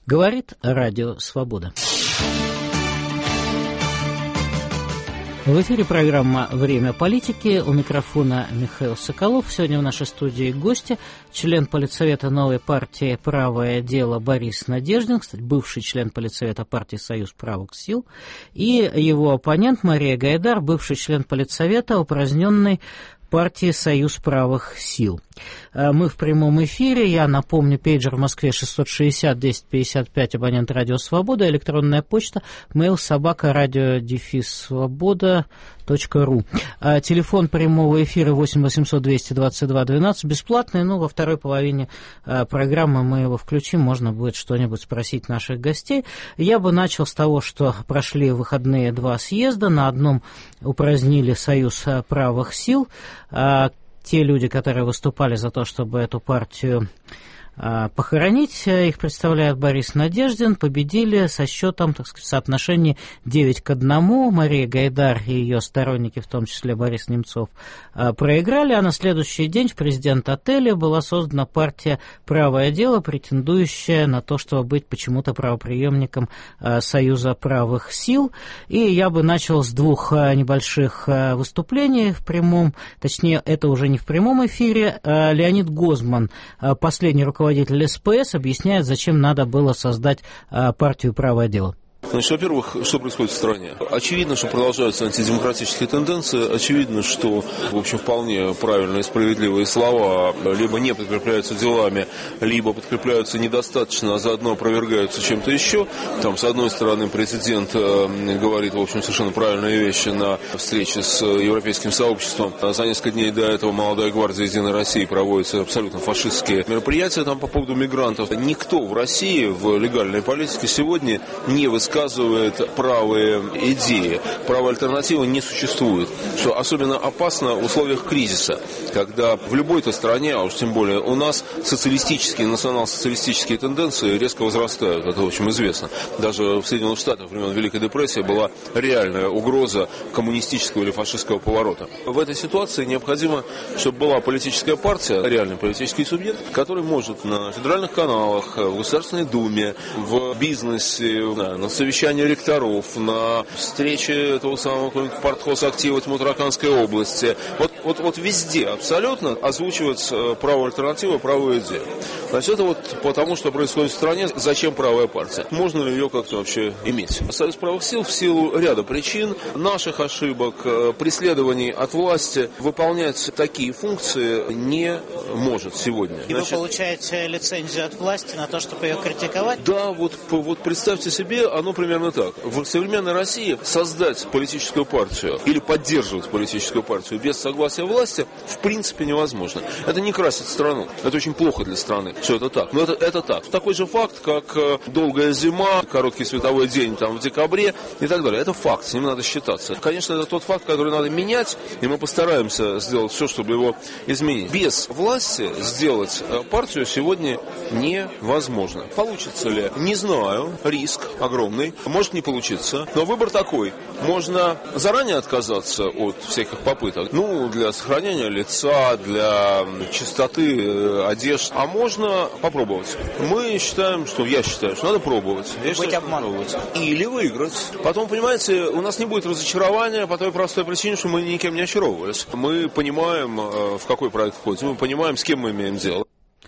Говорит Радио Свобода. В эфире программа «Время политики». У микрофона Михаил Соколов. Сегодня в нашей студии гости член Политсовета новой партии «Правое дело» Борис Надеждин, кстати, бывший член Политсовета партии «Союз правых сил», и его оппонент Мария Гайдар, бывший член Политсовета упраздненной партии «Союз правых сил». Мы в прямом эфире. Я напомню, пейджер в Москве 660-1055, абонент Радио Свобода, электронная почта mail@radio-svoboda.ru. Телефон прямого эфира 8 800 222 12, бесплатный, но во второй половине программы мы его включим, можно будет что-нибудь спросить наших гостей. Я бы начал с того, что прошли выходные два съезда, на одном упразднили Союз правых сил. Те люди, которые выступали за то, чтобы эту партию похоронить, их представляет Борис Надеждин, победили со счетом, так сказать, в соотношении 9-1. Мария Гайдар и ее сторонники, в том числе Борис Немцов, проиграли, а на следующий день в президент-отеле была создана партия «Правое дело», претендующая на то, чтобы быть почему-то правопреемником Союза правых сил. И я бы начал с двух небольших выступлений в прямом, точнее, это уже не в прямом эфире. Леонид Гозман, последний руководитель СПС, объясняет, зачем надо было создать партию «Правое дело». Значит, во-первых, что происходит в стране? Очевидно, что продолжаются антидемократические тенденции. Очевидно, что, в общем, вполне правильные и справедливые слова либо не подкрепляются делами, либо подкрепляются недостаточно, а заодно опровергаются чем-то еще. Там, с одной стороны, президент говорит, в общем, совершенно правильные вещи на встрече с европейским сообществом. За несколько дней до этого «Молодая гвардия Единой России» проводится абсолютно фашистские мероприятия там по поводу мигрантов. Никто в России в легальной политике сегодня не высказывает правые идеи. Правая альтернатива не существует. Что особенно опасно в условиях кризиса, когда в любой-то стране, а уж тем более у нас, социалистические, национал-социалистические тенденции резко возрастают. Это очень известно. Даже в Соединенных Штатах во времен Великой депрессии была реальная угроза коммунистического или фашистского поворота. В этой ситуации необходимо, чтобы была политическая партия, реальный политический субъект, который может на федеральных каналах, в Государственной Думе, в бизнесе, на совещания ректоров, на встрече этого самого партхозактива Тимутраканской области. Вот везде абсолютно озвучивается правая альтернатива, правая идея. Значит, это вот потому, что происходит в стране, зачем правая партия. Можно ли ее как-то вообще иметь? Союз правых сил в силу ряда причин, наших ошибок, преследований от власти выполнять такие функции не может сегодня. И вы получаете лицензию от власти на то, чтобы ее критиковать? Да, вот представьте себе, оно примерно так. В современной России создать политическую партию или поддерживать политическую партию без согласия власти в принципе невозможно. Это не красит страну. Это очень плохо для страны, что это так. Но это так. Такой же факт, как долгая зима, короткий световой день там, в декабре и так далее. Это факт, с ним надо считаться. Конечно, это тот факт, который надо менять, и мы постараемся сделать все, чтобы его изменить. Без власти сделать партию сегодня невозможно. Получится ли? Не знаю. Риск огромный. Может не получиться. Но выбор такой. Можно заранее отказаться от всяких попыток. Для сохранения лица, для чистоты одежды. А можно попробовать. Я считаю, что надо пробовать. Быть обманывать. Или выиграть. Потом, понимаете, у нас не будет разочарования по той простой причине, что мы никем не очаровывались. Мы понимаем, в какой проект входим. Мы понимаем, с кем мы имеем дело.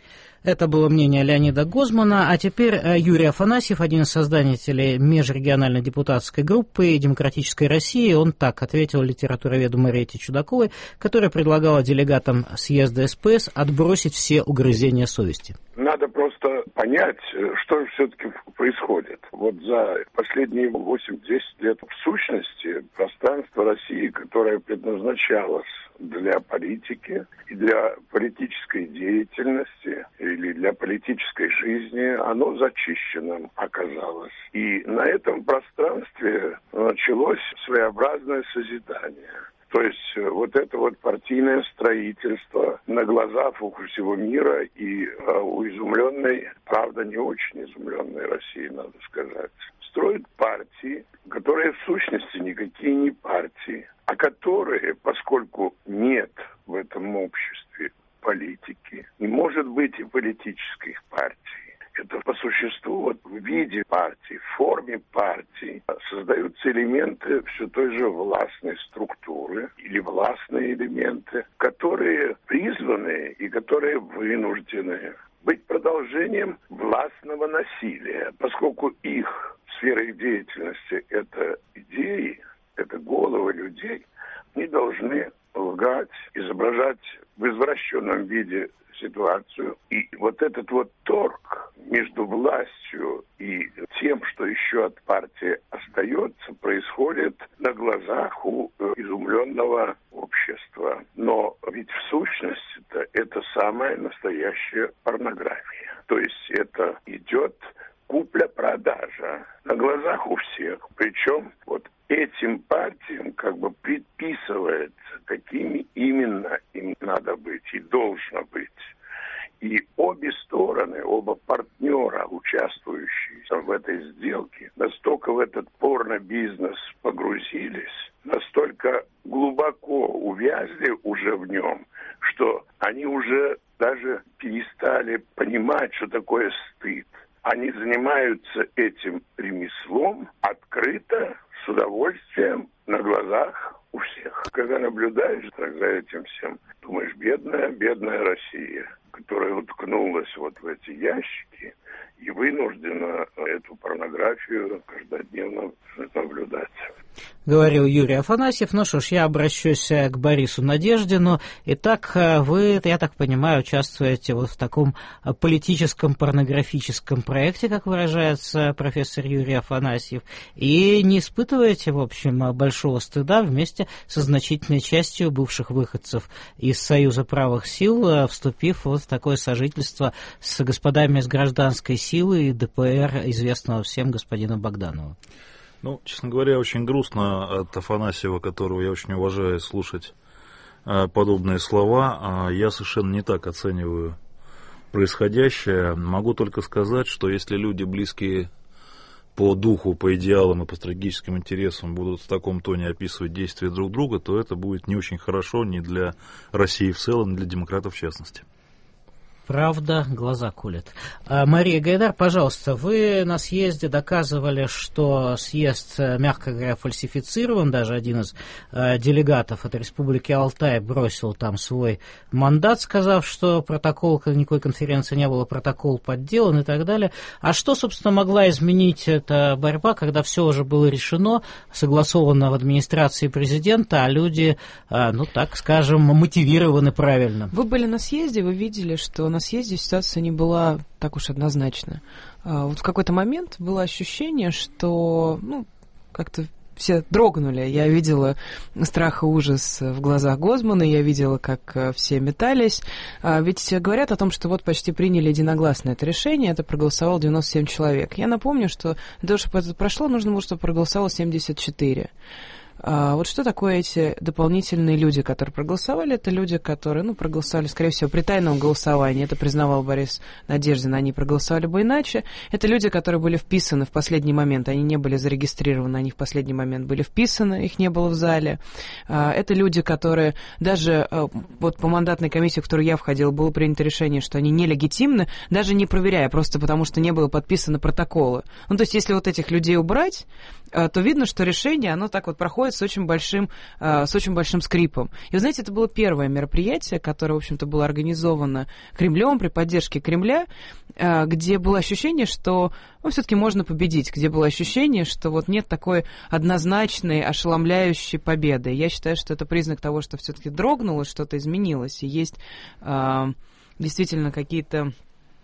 Это было мнение Леонида Гозмана. А теперь Юрий Афанасьев, один из создателей межрегиональной депутатской группы «Демократической России». Он так ответил литературоведу Мариэтте Чудаковой, которая предлагала делегатам съезда СПС отбросить все угрызения совести. Надо просто понять, что же все-таки происходит. Вот за последние 8-10 лет в сущности пространство России, которое предназначалось для политики и для политической деятельности или для политической жизни, оно зачищенным оказалось. И на этом пространстве началось своеобразное созидание. То есть вот это вот партийное строительство на глазах у всего мира и у изумленной, правда не очень изумленной России, надо сказать, строят партии, которые в сущности никакие не партии, а которые, поскольку нет в этом обществе политики, не может быть и политических партий. что по существу вот в виде партии, в форме партии создаются элементы все той же властной структуры или властные элементы, которые призваны и которые вынуждены быть продолжением властного насилия, поскольку их сфера их деятельности – это идеи, это головы людей, они должны лгать, изображать в извращенном виде ситуацию. И вот этот вот торг между властью и тем, что еще от партии остается, происходит на глазах у изумленного общества. Но ведь в сущности-то это самая настоящая порнография. То есть это идет купля-продажа на глазах у всех. Причем вот этим партиям как бы предписывается, какими именно им надо быть и должно быть. И обе стороны, оба партнера, участвующие в этой сделке, настолько в этот порно-бизнес погрузились, настолько глубоко увязли уже в нем, что они уже даже перестали понимать, что такое стыд. Они занимаются этим ремеслом открыто, с удовольствием, на глазах у всех. Когда наблюдаешь за этим всем, думаешь, бедная Россия, которая уткнулась вот в эти ящики и вынуждена эту порнографию каждодневно наблюдать. Говорил Юрий Афанасьев. Ну что ж, я обращусь к Борису Надеждину. Итак, вы, я так понимаю, участвуете вот в таком политическом порнографическом проекте, как выражается профессор Юрий Афанасьев, и не испытываете, в общем, большого стыда вместе со значительной частью бывших выходцев из Союза правых сил, вступив вот в такое сожительство с господами из гражданской силы и ДПР, известного всем господина Богданова. Ну, честно говоря, очень грустно от Афанасьева, которого я очень уважаю, слушать подобные слова. Я совершенно не так оцениваю происходящее. Могу только сказать, что если люди, близкие по духу, по идеалам и по стратегическим интересам, будут в таком тоне описывать действия друг друга, то это будет не очень хорошо ни для России в целом, ни для демократов в частности. Правда, глаза колет. Мария Гайдар, пожалуйста, вы на съезде доказывали, что съезд, мягко говоря, фальсифицирован. Даже один из делегатов от Республики Алтай бросил там свой мандат, сказав, что протокол, никакой конференции не было, протокол подделан и так далее. А что, собственно, могла изменить эта борьба, когда все уже было решено, согласовано в администрации президента, а люди, ну так скажем, мотивированы правильно? Вы были на съезде, вы видели, что на съезде ситуация не была так уж однозначна. Вот в какой-то момент было ощущение, что, как-то все дрогнули. Я видела страх и ужас в глазах Гозмана, я видела, как все метались. Ведь говорят о том, что вот почти приняли единогласно это решение, это проголосовало 97 человек. Я напомню, что для того, чтобы это прошло, нужно было, чтобы проголосовало 74. Вот что такое эти дополнительные люди, которые проголосовали? Это люди, которые, проголосовали, скорее всего, при тайном голосовании. Это признавал Борис Надеждин, они проголосовали бы иначе. Это люди, которые были вписаны в последний момент, они не были зарегистрированы, они в последний момент были вписаны, их не было в зале. Это люди, которые даже вот по мандатной комиссии, в которую я входила, было принято решение, что они нелегитимны, даже не проверяя, просто потому что не было подписано протоколы. То есть, если вот этих людей убрать, то видно, что решение, оно так вот проходит с очень большим скрипом. И вы знаете, это было первое мероприятие, которое, в общем-то, было организовано Кремлем при поддержке Кремля, где было ощущение, что все-таки можно победить, где было ощущение, что вот нет такой однозначной, ошеломляющей победы. Я считаю, что это признак того, что все-таки дрогнуло, что-то изменилось, и есть действительно какие-то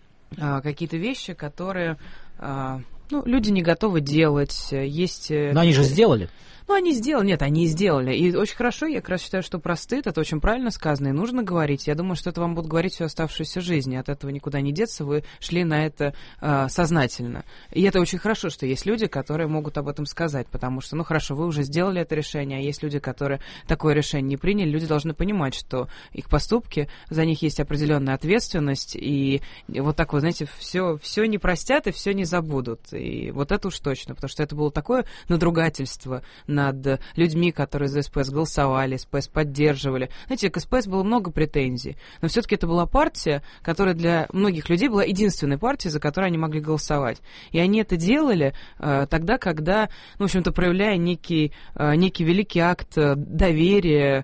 вещи, которые... люди не готовы делать, есть... Но они же сделали. Они сделали. И очень хорошо, я как раз считаю, что про стыд, это очень правильно сказано, и нужно говорить. Я думаю, что это вам будут говорить всю оставшуюся жизнь, от этого никуда не деться, вы шли на это сознательно. И это очень хорошо, что есть люди, которые могут об этом сказать, потому что, хорошо, вы уже сделали это решение, а есть люди, которые такое решение не приняли, люди должны понимать, что их поступки, за них есть определенная ответственность, и вот так вот, знаете, все не простят и все не забудут. И вот это уж точно, потому что это было такое надругательство над людьми, которые за СПС голосовали, СПС поддерживали. Знаете, к СПС было много претензий, но все-таки это была партия, которая для многих людей была единственной партией, за которую они могли голосовать. И они это делали тогда, когда, ну, в общем-то, проявляя некий великий акт доверия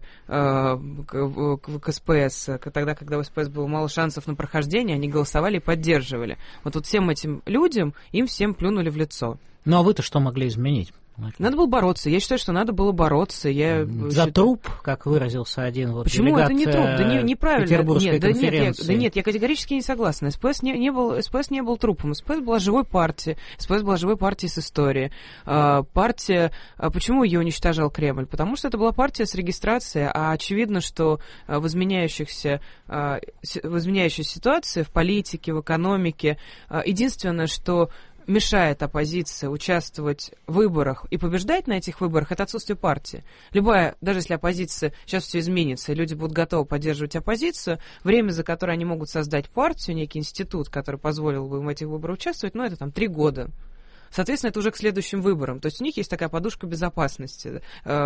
к СПС, тогда, когда у СПС было мало шансов на прохождение, они голосовали и поддерживали. Вот всем этим людям, им всем плюнули в лицо. Ну, а вы-то что могли изменить? Надо было бороться. Я считаю, что надо было бороться. За труп, как выразился один вот Почему? делегат, это не труп, да неправильно. Петербургской конференции. Нет, я категорически не согласна. СПС не был трупом. СПС была живой партией. СПС была живой партией с историей. Почему ее уничтожал Кремль? Потому что это была партия с регистрацией, а очевидно, что в изменяющейся ситуации в политике, в экономике, единственное, что мешает оппозиции участвовать в выборах и побеждать на этих выборах, это отсутствие партии. Любая, даже если оппозиция, сейчас все изменится, и люди будут готовы поддерживать оппозицию, время, за которое они могут создать партию, некий институт, который позволил бы им в этих выборах участвовать, это 3 года. Соответственно, это уже к следующим выборам. То есть у них есть такая подушка безопасности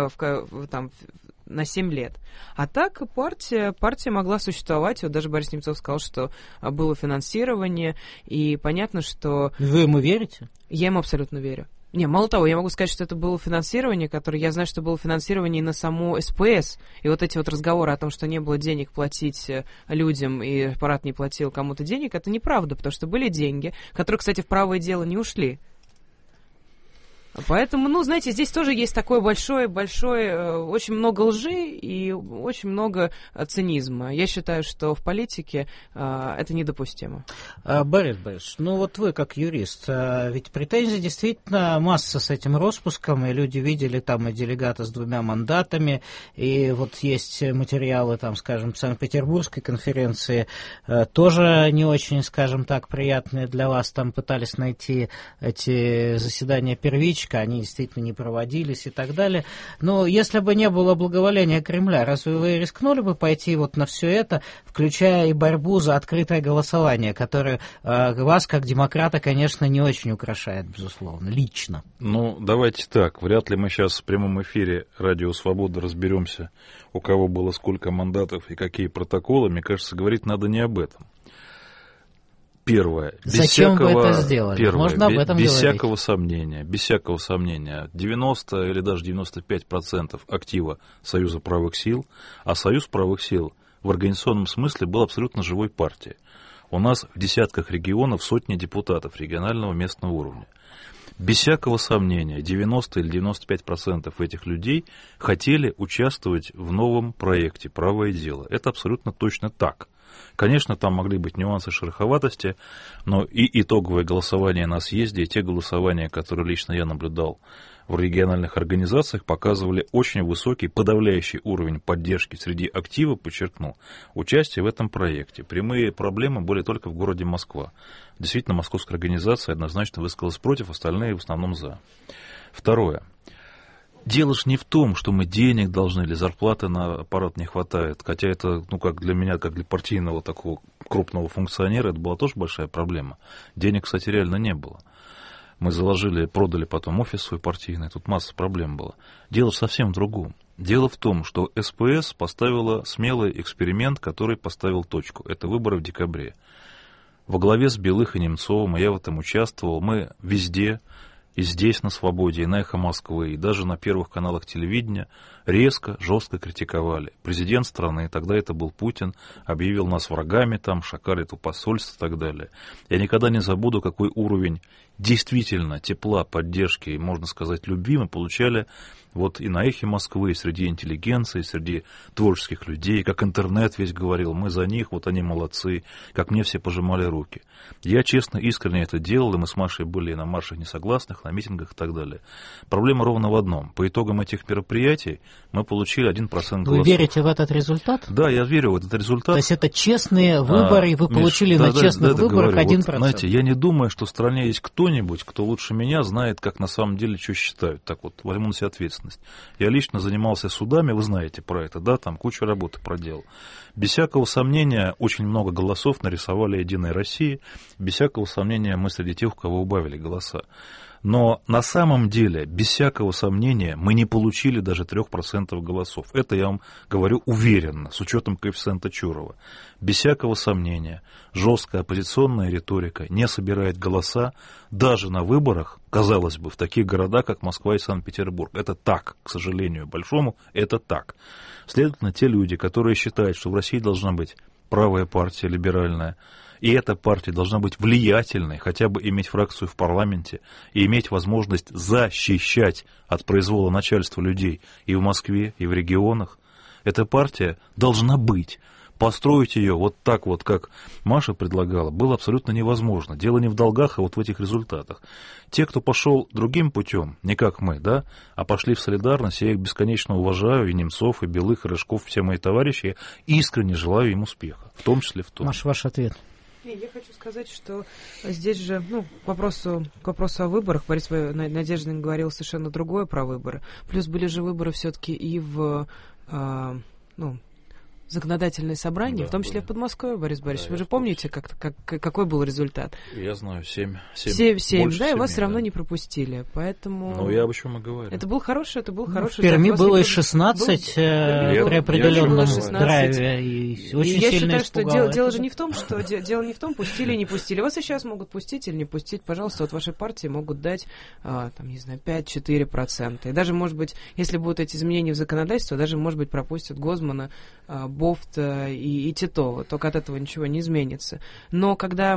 на 7 лет. А так партия могла существовать. Вот даже Борис Немцов сказал, что было финансирование, и понятно, что... Вы ему верите? Я ему абсолютно верю. Не, мало того, я могу сказать, что это было финансирование, которое, я знаю, что было финансирование и на саму СПС. И вот эти вот разговоры о том, что не было денег платить людям, и аппарат не платил кому-то денег, это неправда, потому что были деньги, которые, кстати, в правое дело не ушли. Поэтому, знаете, здесь тоже есть такое большое, очень много лжи и очень много цинизма. Я считаю, что в политике это недопустимо. Борис Борисович, вот вы как юрист, ведь претензий действительно масса с этим распуском, и люди видели там и делегата с 2 мандатами, и вот есть материалы, там, скажем, Санкт-Петербургской конференции, тоже не очень, скажем так, приятные для вас, там пытались найти эти заседания первички, они действительно не проводились и так далее. Но если бы не было благоволения Кремля, разве вы рискнули бы пойти вот на все это, включая и борьбу за открытое голосование, которое вас, как демократа, конечно, не очень украшает, безусловно, лично? Давайте так. Вряд ли мы сейчас в прямом эфире Радио Свобода разберемся, у кого было сколько мандатов и какие протоколы. Мне кажется, говорить надо не об этом. Первое. Зачем вы это сделали? Можно об этом без говорить. Без всякого сомнения. 90 или даже 95% актива Союза правых сил, а Союз правых сил в организационном смысле был абсолютно живой партией. У нас в десятках регионов сотни депутатов регионального местного уровня. Без всякого сомнения, 90 или 95% этих людей хотели участвовать в новом проекте «Правое дело». Это абсолютно точно так. Конечно, там могли быть нюансы шероховатости, но и итоговое голосование на съезде, и те голосования, которые лично я наблюдал в региональных организациях, показывали очень высокий, подавляющий уровень поддержки среди актива, подчеркну, участия в этом проекте. Прямые проблемы были только в городе Москва. Действительно, московская организация однозначно высказалась против, остальные в основном за. Второе. Дело ж не в том, что мы денег должны или зарплаты на аппарат не хватает, хотя это, как для меня, как для партийного такого крупного функционера, это была тоже большая проблема. Денег, кстати, реально не было. Мы продали потом офис свой партийный, тут масса проблем было. Дело совсем в другом. Дело в том, что СПС поставила смелый эксперимент, который поставил точку. Это выборы в декабре. Во главе с Белых и Немцовым, и я в этом участвовал, мы везде, и здесь на «Свободе», и на «Эхо Москвы», и даже на первых каналах телевидения резко, жестко критиковали. Президент страны, тогда это был Путин, объявил нас врагами, шакали посольство и так далее. Я никогда не забуду, какой уровень действительно тепла, поддержки и, можно сказать, любви мы получали и на «Эхе Москвы», и среди интеллигенции, среди творческих людей, как интернет весь говорил, мы за них, они молодцы, как мне все пожимали руки. Я честно, искренне это делал, и мы с Машей были на маршах несогласных, на митингах и так далее. Проблема ровно в одном. По итогам этих мероприятий мы получили 1% голосов. Вы верите в этот результат? Да, я верю в этот результат. То есть это честные выборы, и вы получили на честных выборах 1%. Вот, знаете, я не думаю, что в стране есть кто-нибудь, кто лучше меня знает, как на самом деле что считают. Так вот, возьму на себя ответственность. Я лично занимался судами, вы знаете про это, да, там кучу работы проделал. Без всякого сомнения, очень много голосов нарисовали «Единой России», без всякого сомнения мы среди тех, у кого убавили голоса. Но на самом деле, без всякого сомнения, мы не получили даже 3% голосов. Это я вам говорю уверенно, с учетом коэффициента Чурова. Без всякого сомнения, жесткая оппозиционная риторика не собирает голоса даже на выборах, казалось бы, в таких городах, как Москва и Санкт-Петербург. Это так, к сожалению большому, это так. Следовательно, те люди, которые считают, что в России должна быть правая партия, либеральная, и эта партия должна быть влиятельной, хотя бы иметь фракцию в парламенте и иметь возможность защищать от произвола начальства людей и в Москве, и в регионах. Эта партия должна быть. Построить ее вот так вот, как Маша предлагала, было абсолютно невозможно. Дело не в долгах, а вот в этих результатах. Те, кто пошел другим путем, не как мы, да, а пошли в солидарность, я их бесконечно уважаю, и Немцов, и Белых, и Рыжков, все мои товарищи, я искренне желаю им успеха, в том числе в том. Маша, ваш ответ. Я хочу сказать, что здесь же, к вопросу о выборах, Борис Надеждин говорил совершенно другое про выборы. Плюс были же выборы все-таки и в законодательное собрание, да, в том числе в Подмосковье, Борис Борисович. Да, вы же помните, какой был результат? Я знаю, 7, да, и вас все равно не пропустили, поэтому... Ну, я об чем и говорю. Это был хороший в Перми было и 16 при определенном драйве, и очень сильно я считаю, испугало. Что дело не в том, пустили или не пустили. Вас и сейчас могут пустить или не пустить. Пожалуйста, от вашей партии могут дать, 5-4%. И даже, может быть, если будут эти изменения в законодательство, даже, может быть, пропустят Гозмана, Бофта и Титова, только от этого ничего не изменится. Но когда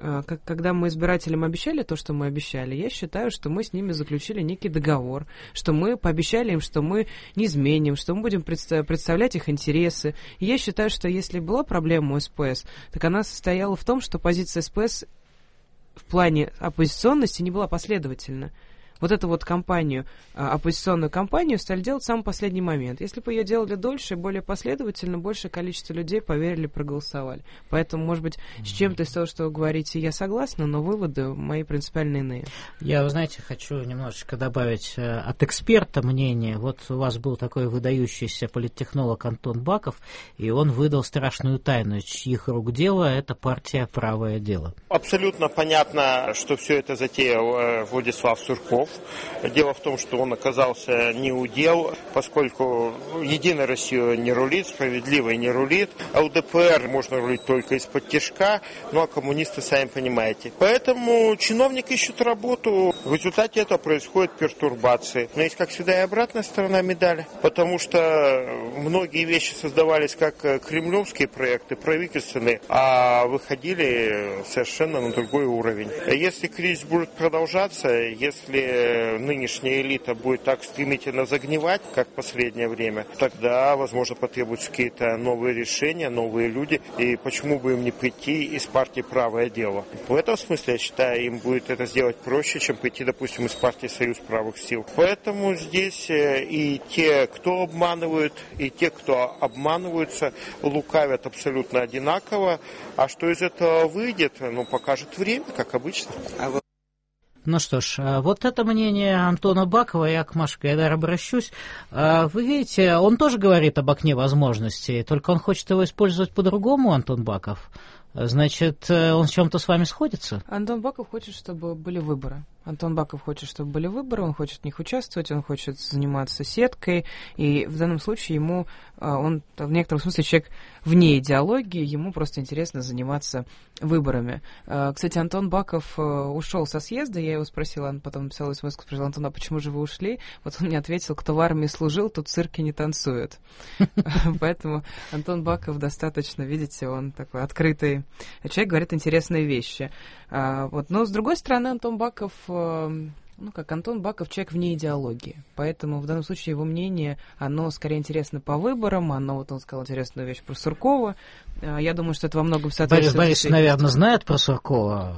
мы избирателям обещали то, что мы обещали, я считаю, что мы с ними заключили некий договор, что мы пообещали им, что мы не изменим, что мы будем представлять их интересы. И я считаю, что если была проблема у СПС, так она состояла в том, что позиция СПС в плане оппозиционности не была последовательна. Вот эту вот оппозиционную кампанию стали делать в самый последний момент. Если бы ее делали дольше и более последовательно, большее количество людей поверили, проголосовали. Поэтому, может быть, с чем-то из того, что вы говорите, я согласна, но выводы мои принципиально иные. Я, вы знаете, хочу немножечко добавить от эксперта мнение. Вот у вас был такой выдающийся политтехнолог Антон Баков, и он выдал страшную тайну, чьих рук дело, это партия «Правое дело». Абсолютно понятно, что все это затеял Владислав Сурков. Дело в том, что он оказался не у дел, поскольку «Единая Россия» не рулит, «Справедливая» не рулит, а ЛДПР можно рулить только из-под тишка, ну а коммунисты, сами понимаете. Поэтому чиновник ищет работу, в результате этого происходят пертурбации. Но есть, как всегда, и обратная сторона медали, потому что многие вещи создавались как кремлевские проекты, правительственные, а выходили совершенно на другой уровень. Если кризис будет продолжаться, если нынешняя элита будет так стремительно загнивать, как в последнее время, тогда, возможно, потребуются какие-то новые решения, новые люди, и почему бы им не прийти из партии «Правое дело». В этом смысле, я считаю, им будет это сделать проще, чем прийти, допустим, из партии «Союз правых сил». Поэтому здесь и те, кто обманывают, и те, кто обманываются, лукавят абсолютно одинаково. А что из этого выйдет, покажет время, как обычно. Ну что ж, вот это мнение Антона Бакова, я к Маше Гайдар обращусь. Вы видите, он тоже говорит об окне возможностей, только он хочет его использовать по-другому, Антон Баков. Значит, он с чем-то с вами сходится? Антон Баков хочет, чтобы были выборы. Антон Баков хочет, чтобы были выборы, он хочет в них участвовать, он хочет заниматься сеткой, и в данном случае он в некотором смысле человек вне идеологии, ему просто интересно заниматься выборами. Кстати, Антон Баков ушел со съезда, я его спросила, потом написала смс, спросила: Антон, а почему же вы ушли? Вот он мне ответил: кто в армии служил, тот в цирке не танцует. Поэтому Антон Баков достаточно, видите, он такой открытый человек, говорит интересные вещи. Но, с другой стороны, Антон Баков, Антон Баков человек вне идеологии. Поэтому в данном случае его мнение, оно скорее интересно по выборам, он сказал интересную вещь про Суркова. Я думаю, что это во многом соответствует... Борис, наверное, знает про Суркова.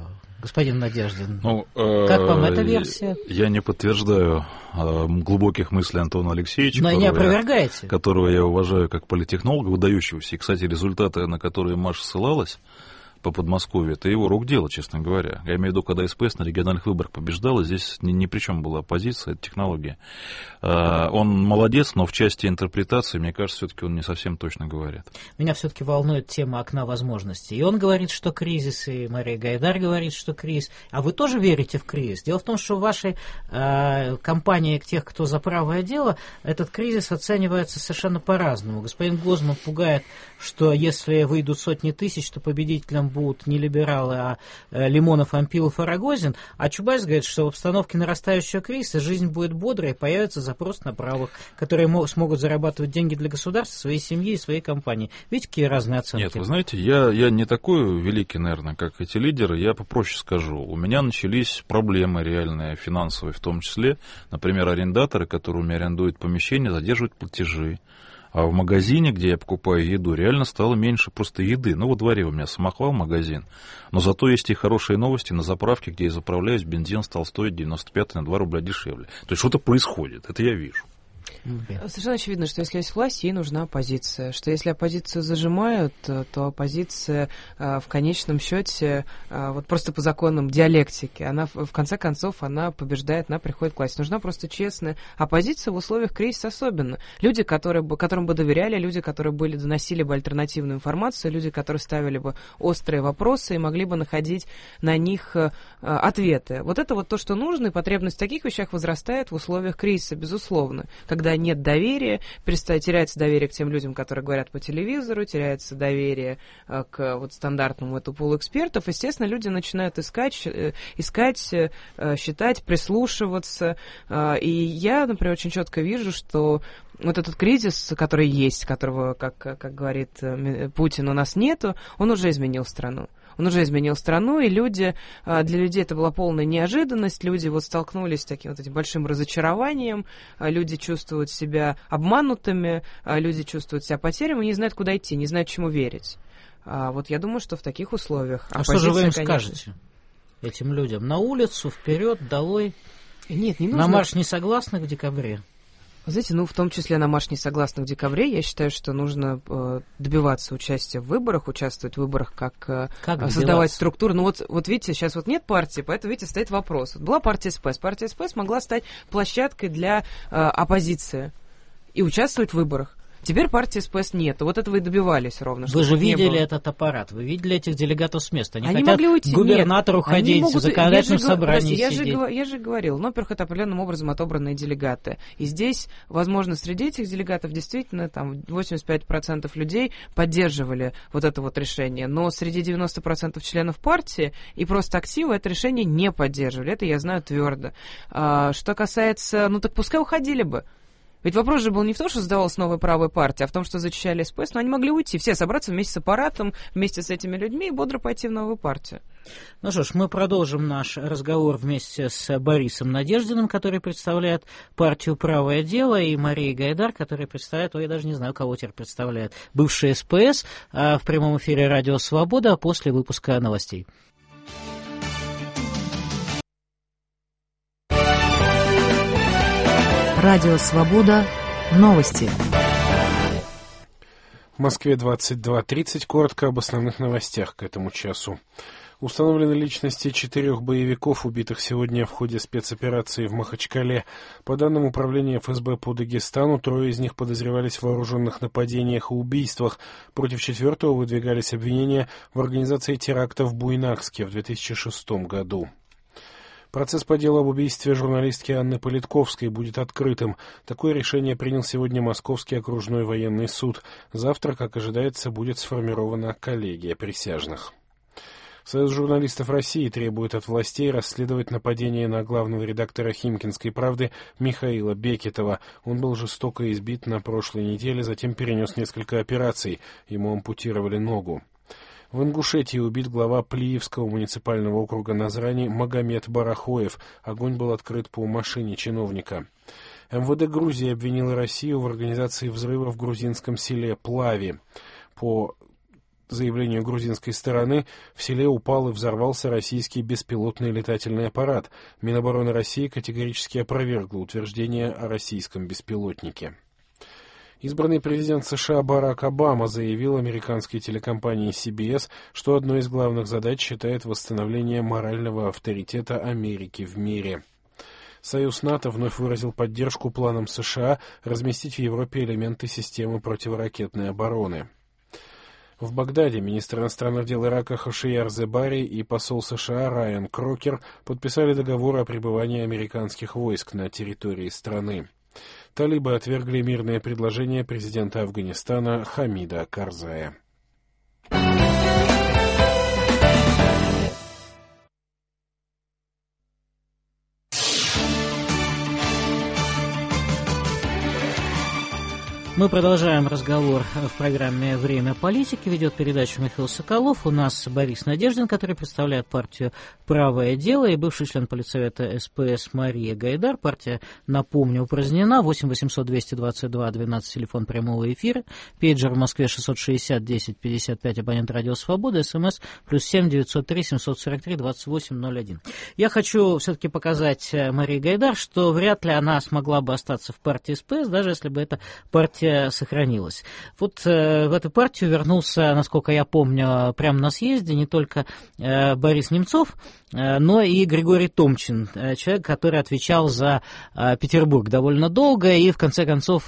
господин Надеждин. Как вам эта версия? Я не подтверждаю глубоких мыслей Антона Алексеевича, но не опровергаете, которого я уважаю как политтехнолога, выдающегося. И, кстати, результаты, на которые Маша ссылалась по Подмосковью, это его рук дело, честно говоря. Я имею в виду, когда СПС на региональных выборах побеждала, здесь ни при чем была оппозиция, это технология. Он молодец, но в части интерпретации, мне кажется, все-таки он не совсем точно говорит. Меня все-таки волнует тема окна возможностей. И он говорит, что кризис, и Мария Гайдар говорит, что кризис. А вы тоже верите в кризис? Дело в том, что в вашей компании тех, кто за правое дело, этот кризис оценивается совершенно по-разному. Господин Гозман пугает, что если выйдут сотни тысяч, то победителем будут не либералы, а Лимонов, Ампилов и Рогозин, а Чубайс говорит, что в обстановке нарастающего кризиса жизнь будет бодрой, и появится запрос на правых, которые смогут зарабатывать деньги для государства, своей семьи и своей компании. Видите, какие разные оценки? Нет, вы знаете, я не такой великий, наверное, как эти лидеры, я попроще скажу. У меня начались проблемы реальные, финансовые в том числе. Например, арендаторы, которые у меня арендуют помещение, задерживают платежи. А в магазине, где я покупаю еду, реально стало меньше просто еды. Ну, во дворе у меня самохвал магазин. Но зато есть и хорошие новости. На заправке, где я заправляюсь, бензин стал стоить 95 на 2 рубля дешевле. То есть что-то происходит, это я вижу. Совершенно очевидно, что если есть власть, ей нужна оппозиция. Что если оппозицию зажимают, то оппозиция в конечном счете, вот просто по законам диалектики, она в конце концов она побеждает, она приходит к власти. Нужна просто честная оппозиция в условиях кризиса особенно. Люди, которым бы доверяли, люди, которые доносили бы альтернативную информацию, люди, которые ставили бы острые вопросы и могли бы находить на них ответы. Вот это вот то, что нужно, и потребность в таких вещах возрастает в условиях кризиса, безусловно. Когда нет доверия, теряется доверие к тем людям, которые говорят по телевизору, теряется доверие к вот стандартному пулу экспертов, естественно, люди начинают искать, считать, прислушиваться. И я, например, очень четко вижу, что вот этот кризис, который есть, которого, как говорит Путин, у нас нету, он уже изменил страну. Он уже изменил страну, и для людей это была полная неожиданность, люди вот столкнулись с таким вот этим большим разочарованием, люди чувствуют себя обманутыми, люди чувствуют себя потерянными, не знают, куда идти, не знают, чему верить. Вот я думаю, что в таких условиях... А что же вы им скажете, этим людям? На улицу, вперед, долой? Нет, не нужно. На марш несогласных в декабре? Знаете, в том числе на марш несогласных в декабре, я считаю, что нужно добиваться участия в выборах, участвовать в выборах, как создавать структуру. Ну вот видите, сейчас вот нет партии, поэтому, видите, стоит вопрос. Вот была партия СПС. Партия СПС могла стать площадкой для оппозиции и участвовать в выборах. Теперь партии СПС нет. Вот этого и добивались ровно. Вы же видели этот аппарат, вы видели этих делегатов с места. Они хотят к губернатору ходить, в законодательном собрании сидеть. Я же говорил, во-первых, это определенным образом отобранные делегаты. И здесь, возможно, среди этих делегатов действительно там 85% людей поддерживали вот это вот решение. Но среди 90% членов партии и просто актива это решение не поддерживали. Это я знаю твердо. Что касается, так пускай уходили бы. Ведь вопрос же был не в том, что создавалась новая правая партия, а в том, что зачищали СПС, но они могли уйти, все собраться вместе с аппаратом, вместе с этими людьми и бодро пойти в новую партию. Ну что ж, мы продолжим наш разговор вместе с Борисом Надеждиным, который представляет партию «Правое дело», и Марией Гайдар, которая представляет, я даже не знаю, кого теперь представляет, бывшая СПС, в прямом эфире «Радио Свобода» после выпуска новостей. Радио «Свобода». Новости. В Москве 22:30. Коротко об основных новостях к этому часу. Установлены личности 4 боевиков, убитых сегодня в ходе спецоперации в Махачкале. По данным Управления ФСБ по Дагестану, 3 из них подозревались в вооруженных нападениях и убийствах. Против 4-го выдвигались обвинения в организации теракта в Буйнакске в 2006 году. Процесс по делу об убийстве журналистки Анны Политковской будет открытым. Такое решение принял сегодня Московский окружной военный суд. Завтра, как ожидается, будет сформирована коллегия присяжных. Союз журналистов России требует от властей расследовать нападение на главного редактора «Химкинской правды» Михаила Бекетова. Он был жестоко избит на прошлой неделе, затем перенес несколько операций. Ему ампутировали ногу. В Ингушетии убит глава Плиевского муниципального округа Назрани Магомед Барахоев. Огонь был открыт по машине чиновника. МВД Грузии обвинило Россию в организации взрыва в грузинском селе Плави. По заявлению грузинской стороны, в селе упал и взорвался российский беспилотный летательный аппарат. Минобороны России категорически опровергло утверждение о российском беспилотнике. Избранный президент США Барак Обама заявил американской телекомпании CBS, что одной из главных задач считает восстановление морального авторитета Америки в мире. Союз НАТО вновь выразил поддержку планам США разместить в Европе элементы системы противоракетной обороны. В Багдаде министр иностранных дел Ирака Хошияр Зебари и посол США Райан Крокер подписали договор о пребывании американских войск на территории страны. Талибы отвергли мирное предложение президента Афганистана Хамида Карзая. Мы продолжаем разговор в программе «Время политики». Ведет передачу Михаил Соколов. У нас Борис Надеждин, который представляет партию «Правое дело», и бывший член политсовета СПС Мария Гайдар. Партия, напомню, упразднена. 8 800 222 12, телефон прямого эфира. Пейджер в Москве 660 10 55, абонент «Радио Свобода». СМС +7 903 743 2801. Я хочу все-таки показать Марии Гайдар, что вряд ли она смогла бы остаться в партии СПС, даже если бы эта партия сохранилась. Вот в эту партию вернулся, насколько я помню, прямо на съезде не только Борис Немцов, но и Григорий Томчин, человек, который отвечал за Петербург довольно долго и, в конце концов,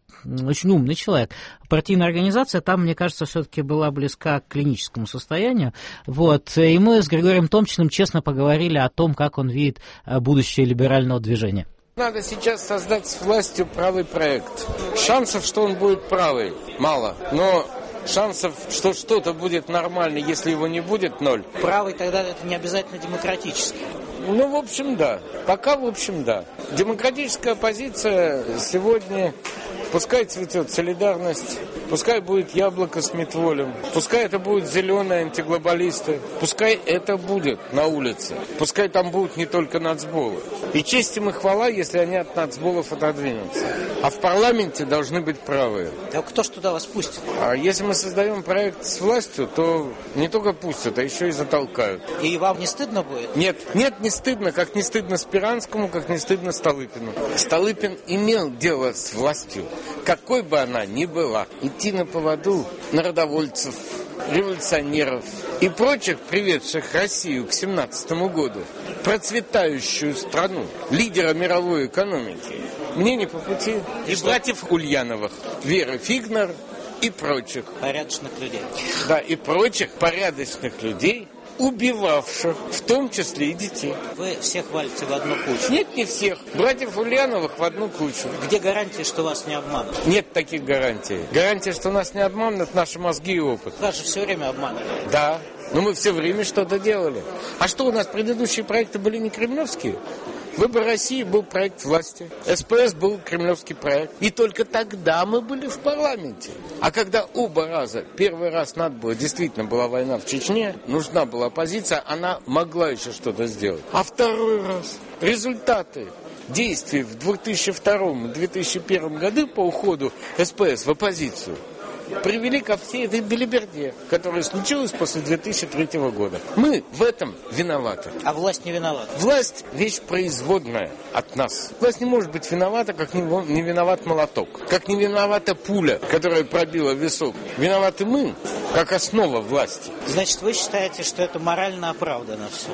очень умный человек. Партийная организация там, мне кажется, все-таки была близка к клиническому состоянию. Вот. И мы с Григорием Томчиным честно поговорили о том, как он видит будущее либерального движения. Надо сейчас создать с властью правый проект. Шансов, что он будет правый, мало. Но шансов, что что-то будет нормально, если его не будет, 0. Правый тогда это не обязательно демократический. Ну, в общем, да. Пока, в общем, да. Демократическая оппозиция сегодня, пускай цветет солидарность, пускай будет яблоко с Митволем, пускай это будут зеленые антиглобалисты, пускай это будет на улице, пускай там будут не только нацболы. И честь им и хвала, если они от нацболов отодвинутся. А в парламенте должны быть правые. А кто ж туда вас пустит? А если мы создаем проект с властью, то не только пустят, а еще и затолкают. И вам не стыдно будет? Нет, не стыдно, как не стыдно Спиранскому, как не стыдно Столыпину. Столыпин имел дело с властью, какой бы она ни была. Идти на поводу народовольцев, революционеров и прочих, приведших Россию к 1917 году, процветающую страну, лидера мировой экономики, мне не по пути. И братьев Ульяновых, Веры Фигнер и прочих. Порядочных людей. Да, и прочих порядочных людей, убивавших, в том числе и детей. Вы всех валите в одну кучу? Нет, не всех. Братьев Ульяновых в одну кучу. Где гарантия, что вас не обманут? Нет таких гарантий. Гарантия, что нас не обманут, наши мозги и опыт. Вас же все время обманывали. Да, но мы все время что-то делали. А что, у нас предыдущие проекты были не кремлевские? Выбор России был проект власти. СПС был кремлевский проект. И только тогда мы были в парламенте. А когда оба раза, первый раз надо было, действительно была война в Чечне, нужна была оппозиция, она могла еще что-то сделать. А второй раз результаты действий в 2002 и 2001 году по уходу СПС в оппозицию привели ко всей этой белиберде, которая случилась после 2003 года. Мы в этом виноваты. А власть не виновата? Власть – вещь производная от нас. Власть не может быть виновата, как не виноват молоток, как не виновата пуля, которая пробила висок. Виноваты мы, как основа власти. Значит, вы считаете, что это морально оправдано все?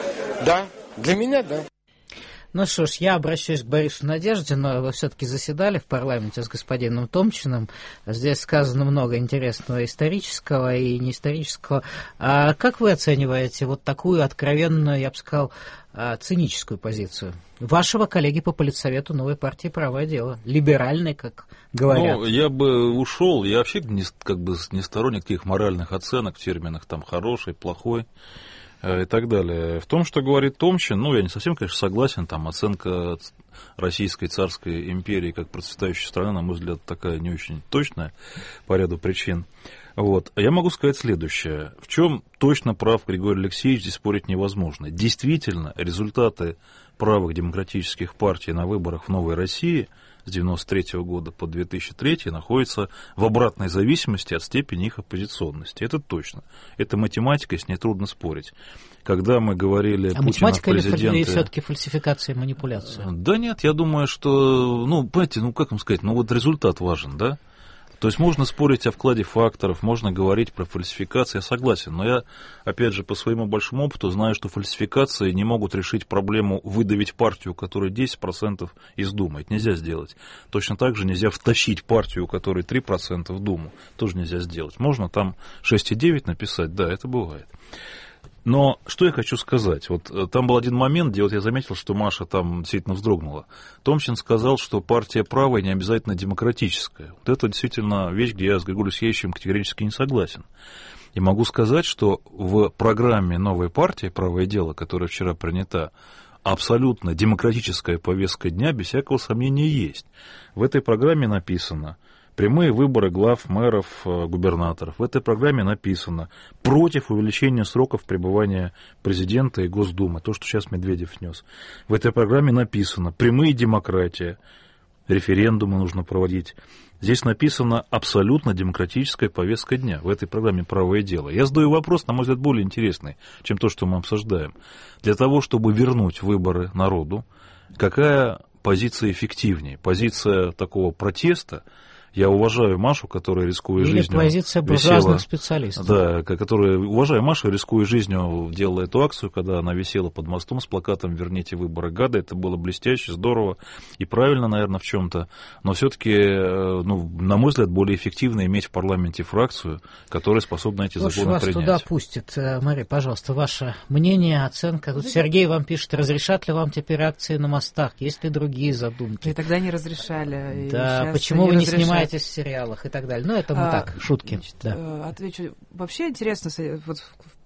Да, для меня да. Ну что ж, я обращаюсь к Борису Надеждину. Вы все-таки заседали в парламенте с господином Томчиным. Здесь сказано много интересного исторического и неисторического. А как вы оцениваете вот такую откровенную, я бы сказал, циническую позицию вашего коллеги по политсовету новой партии «Правое дело», либеральной, как говорят? Ну, я бы ушел. Я вообще не сторонник таких моральных оценок в терминах там «хороший», «плохой». И так далее. В том, что говорит Томчин, я не совсем, конечно, согласен, там оценка Российской царской империи как процветающей страны, на мой взгляд, такая не очень точная по ряду причин. Вот. Я могу сказать следующее. В чем точно прав Григорий Алексеевич, здесь спорить невозможно. Действительно, результаты правых демократических партий на выборах в Новой России с 1993 года по 2003 находятся в обратной зависимости от степени их оппозиционности. Это точно. Это математика, с ней трудно спорить. Когда мы говорили Путина математика в президенты... или все-таки фальсификация и манипуляция? Да нет, я думаю, что, понимаете, как вам сказать, вот результат важен, да? То есть можно спорить о вкладе факторов, можно говорить про фальсификации, я согласен, но я, опять же, по своему большому опыту знаю, что фальсификации не могут решить проблему выдавить партию, у которой 10% из Думы. Это нельзя сделать. Точно так же нельзя втащить партию, у которой 3% в Думу. Тоже нельзя сделать. Можно там 6,9 написать, да, это бывает. Но что я хочу сказать? Вот там был один момент, где вот я заметил, что Маша там действительно вздрогнула. Томчин сказал, что партия правая не обязательно демократическая. Вот это действительно вещь, где я с Григорием Алексеевичем категорически не согласен. И могу сказать, что в программе новой партии «Правое дело», которая вчера принята, абсолютно демократическая повестка дня, без всякого сомнения, есть. В этой программе написано: прямые выборы глав, мэров, губернаторов. В этой программе написано против увеличения сроков пребывания президента и Госдумы. То, что сейчас Медведев внес. В этой программе написано прямые демократия, референдумы нужно проводить. Здесь написано абсолютно демократическая повестка дня. В этой программе «Правое дело». Я задаю вопрос, на мой взгляд, более интересный, чем то, что мы обсуждаем. Для того, чтобы вернуть выборы народу, какая позиция эффективнее? Позиция такого протеста. Я уважаю Машу, которая, рискуя жизнью... Или позиция буржуазных специалистов. Да, которая, уважаю Машу, рискуя жизнью, делала эту акцию, когда она висела под мостом с плакатом «Верните выборы, гады». Это было блестяще, здорово и правильно, наверное, в чем-то. Но все-таки, на мой взгляд, более эффективно иметь в парламенте фракцию, которая способна эти законы вас принять. Туда пустит. Мария, пожалуйста, ваше мнение, оценка. Тут Сергей вам пишет, разрешат ли вам теперь акции на мостах? Есть ли другие задумки? И тогда не разрешали. Да, почему вы не снимаете в сериалах и так далее. Ну, это мы так, шутки. Значит, да. Отвечу. Вообще интересно, вот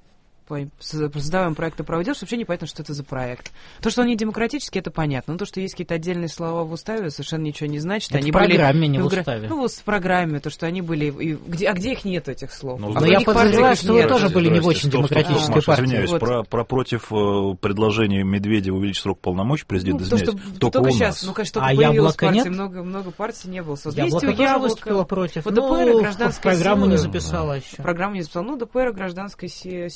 по создаваемому проекту «Правое дело», что вообще непонятно, что это за проект. То, что он не демократический, это понятно. Но то, что есть какие-то отдельные слова в уставе, совершенно ничего не значит. Это они в программе, были, не в уставе. в программе, то, что они были... где их нет, этих слов? Но я подозреваю, что вы тоже были не в очень демократической партии. Извиняюсь, про против предложения Медведева увеличить срок полномочий президента, только у нас. Сейчас, конечно, только появилась партия, много партий не было. Яблоко тоже выступила против, гражданская программу не записала еще. Программу не записала. ДПР, гражданская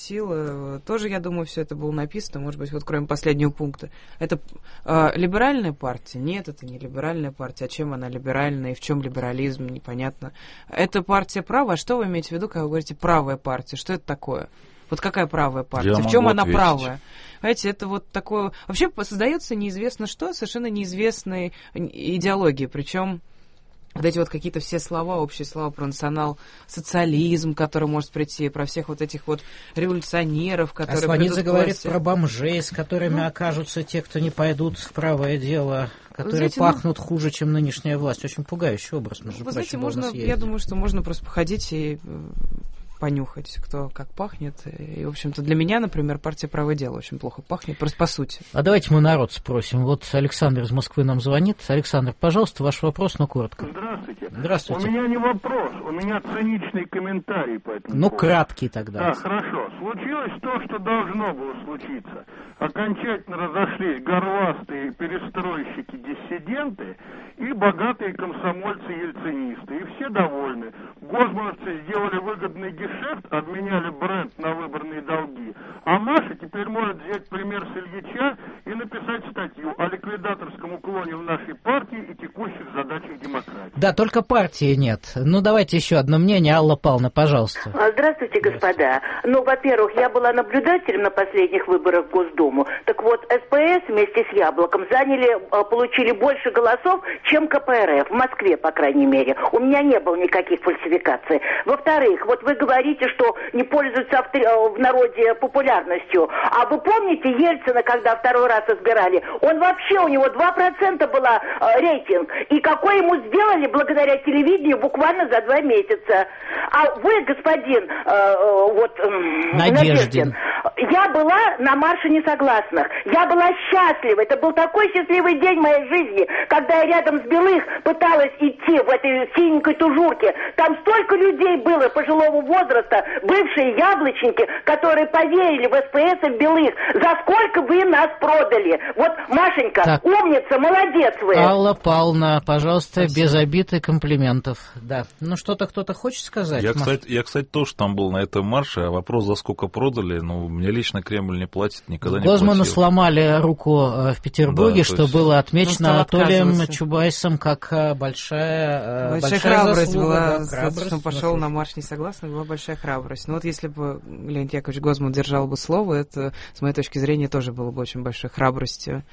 сила, тоже, я думаю, все это было написано, может быть, вот кроме последнего пункта. Это либеральная партия? Нет, это не либеральная партия. А чем она либеральная и в чем либерализм, непонятно. Это партия правая. А что вы имеете в виду, когда вы говорите «правая партия»? Что это такое? Вот какая правая партия? В чем она правая? Понимаете, это вот такое... Вообще создается неизвестно что, совершенно неизвестной идеологии. Причем вот эти вот какие-то все слова, общие слова про национал-социализм, который может прийти, про всех вот этих вот революционеров, которые... Сванидзе говорит про бомжей, с которыми окажутся те, кто не пойдут в правое дело, которые пахнут хуже, чем нынешняя власть. Очень пугающий образ, между прочим, можно, я думаю, что можно просто походить и понюхать, кто как пахнет. И, в общем-то, для меня, например, партия «Правое дело» очень плохо пахнет, просто по сути. А давайте мы народ спросим. Вот Александр из Москвы нам звонит. Александр, пожалуйста, ваш вопрос, но коротко. Здравствуйте. Здравствуйте. У меня не вопрос, у меня циничный комментарий по этому поводу. краткий тогда. Да, хорошо. Случилось то, что должно было случиться. Окончательно разошлись горластые перестройщики-диссиденты и богатые комсомольцы-ельцинисты. И все довольны. Госмановцы сделали выгодный гешефт, обменяли бренд на выборные долги. А Маша теперь может взять пример с Ильича и написать статью о ликвидаторском уклоне в нашей партии и текущих задачах демократии. Да, только партии нет. Ну, давайте еще одно мнение. Алла Павловна, пожалуйста. Здравствуйте, господа. Ну, во-первых, я была наблюдателем на последних выборах в Госдуму. Так вот, СПС вместе с Яблоком получили больше голосов, чем КПРФ. В Москве, по крайней мере. У меня не было никаких фальсификаций. Во-вторых, вот вы говорите, что не пользуются в народе популярностью. А вы помните Ельцина, когда второй раз избирали? Он вообще, у него 2% была рейтинг. И какой ему сделали благодаря телевидению буквально за 2 месяца. А вы, господин Надеждин, Я была на марше несогласных. Я была счастлива. Это был такой счастливый день в моей жизни, когда я рядом с Белых пыталась идти в этой синенькой тужурке. Там столько людей было пожилого возраста, бывшие яблочники, которые поверили в СПС и в Белых. За сколько вы нас продали? Вот, Машенька, так. Умница, молодец вы. Алла Павловна, пожалуйста, спасибо. Без обид и комплиментов. Да. Ну, что-то кто-то хочет сказать? Я, кстати, тоже там был на этом марше, а вопрос, за сколько продали, ну, мне лично Кремль не платит, никогда не платил. Гозману сломали руку в Петербурге, да, что было отмечено Анатолием Чубайсом как большая храбрость заслуга, была, храбрость, что он пошел на марш несогласных, была большая храбрость. Ну вот если бы Леонид Яковлевич Гозман держал бы слово, это, с моей точки зрения, тоже было бы очень большой храбростью.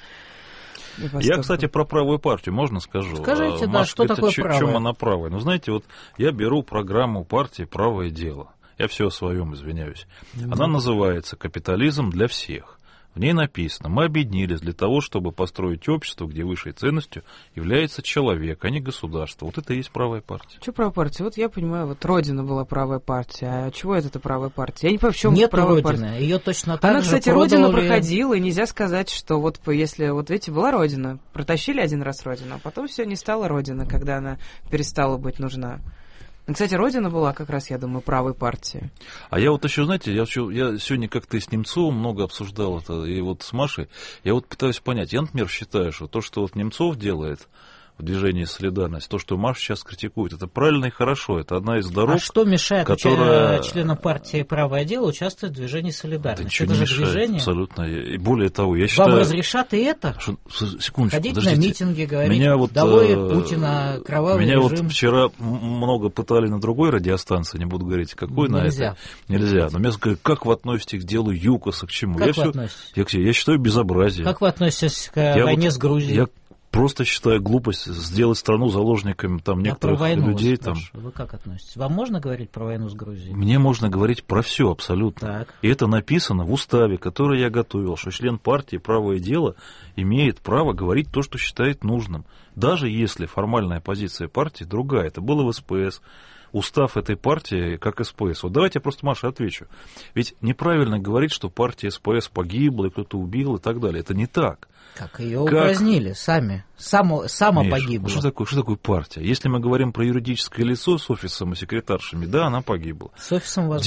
Я, кстати, про правую партию, можно скажу? Скажите, да, что такое правая? Чем она правая? Ну, знаете, вот я беру программу партии «Правое дело». Я все о своем, извиняюсь. Она называется «Капитализм для всех». В ней написано: мы объединились для того, чтобы построить общество, где высшей ценностью является человек, а не государство. Вот это и есть правая партия. Что правая партия? Вот я понимаю, вот Родина была правая партия. А чего это правая партия? Я не понимаю, в чем нет правая Родины. партия. Ее точно так Она, же кстати, продали... Родина проходила, и нельзя сказать, что вот если, вот видите, была Родина, протащили один раз Родину, а потом все не стала Родина, когда она перестала быть нужна. Кстати, Родина была как раз, я думаю, правой партией. А я вот еще, знаете, я сегодня как-то и с Немцовым много обсуждал это, и вот с Машей. Я вот пытаюсь понять. Я, например, считаю, что то, что вот Немцов делает в движении «Солидарность», то, что Маша сейчас критикует, это правильно и хорошо. Это одна из дорог, а что мешает которая... членам партии «Правое дело» участвовать в движении «Солидарность»? Да, это же мешает, движение. Абсолютно. И более того, я считаю... Вам разрешат и это? Секундочку, ходить подождите. На митинги, говорить, вот, долой Путина, кровавый меня режим. Вот вчера много пытали на другой радиостанции, не буду говорить, какой на это. Нельзя. Но меня сказали, как вы относитесь к делу ЮКОСа, к чему? Как вы относитесь? Я считаю безобразие. Как вы относитесь к войне с Грузией? Я просто считаю глупость сделать страну заложниками там некоторых людей. Там. Вы как относитесь? Вам можно говорить про войну с Грузией? Мне можно говорить про все абсолютно. Так. И это написано в уставе, который я готовил, что член партии «Правое дело» имеет право говорить то, что считает нужным. Даже если формальная позиция партии другая. Это было в СПС. Устав этой партии как СПС. Вот давайте я просто Маше отвечу. Ведь неправильно говорить, что партия СПС погибла, и кто-то убил и так далее. Это не так. Как ее упразднили сами. Само погибла. Что такое партия? Если мы говорим про юридическое лицо с офисом и секретаршами, да, она погибла. С офисом у вас